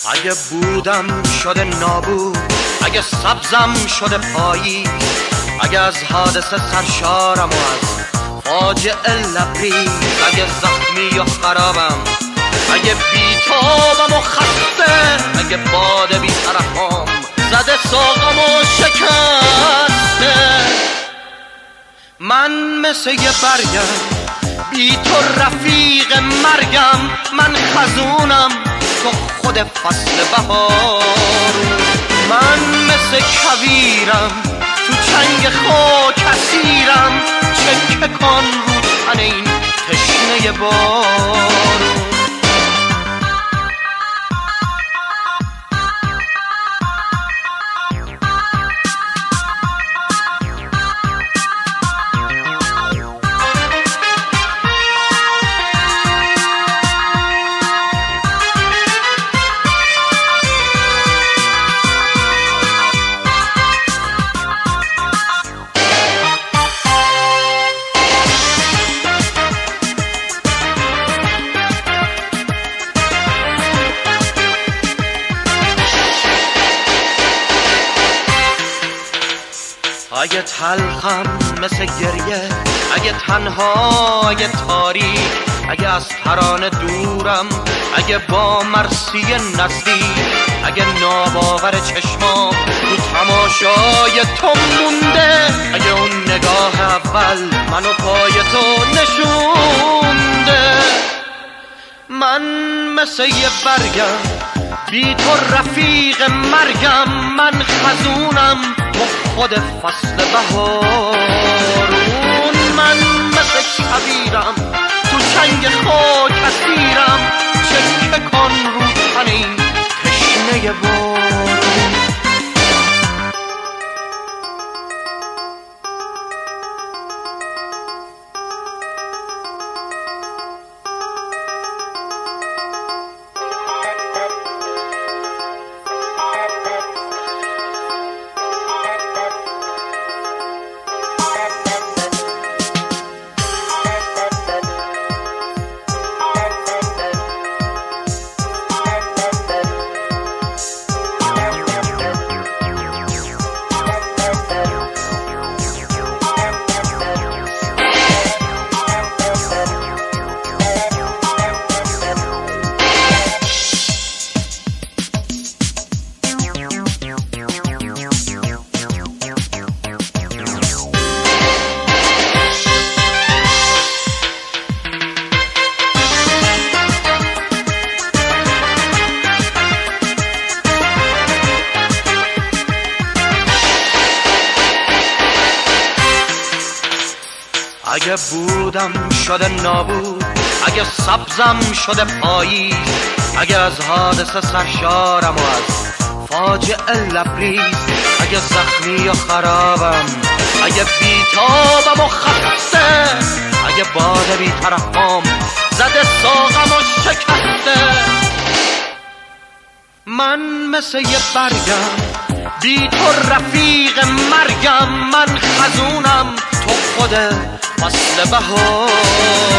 اگه بودم شده نابود، اگه سبزم شده پاییز، اگه از حادثه سرشارم و از فاجعه لبریز، اگه زخمی و خرابم، اگه بیتابم و خسته، اگه باد بی‌طرفم زده ساقم و شکسته، من مثل یه برگم بی تو رفیق مرگم، من خزونم تو خود فصل بهار، من مثل کویرم تو چنگ خاک اسیرم، چکه کن رو تن این تشنه بارون. اگه تلخم مثل گریه، اگه تنها، اگه تاریک، اگه از ترانه دورم، اگه با مرسی نزدیک، اگه ناباور چشمام تو تماشای تو مونده، اگه اون نگاه اول منو پای تو نشونده، من مثل یه برگم بی تو رفیق مرگم، من خزونم تو خود فصل بهارون، من مثل کویرم تو چنگ خاک اسیرم، چکه کن رو تن این تشنه بارون. اگه بودم شده نابود، اگه سبزم شده پاییز، اگه از حادثه سرشارم و از فاجعه لبریز، اگه زخمی و خرابم، اگه بیتابم و خسته، اگه باد بی‌طرفم زده ساقم و شکسته، من مثل یه برگم بی تو رفیق مرگم، من خزونم تو خود فصل بهار.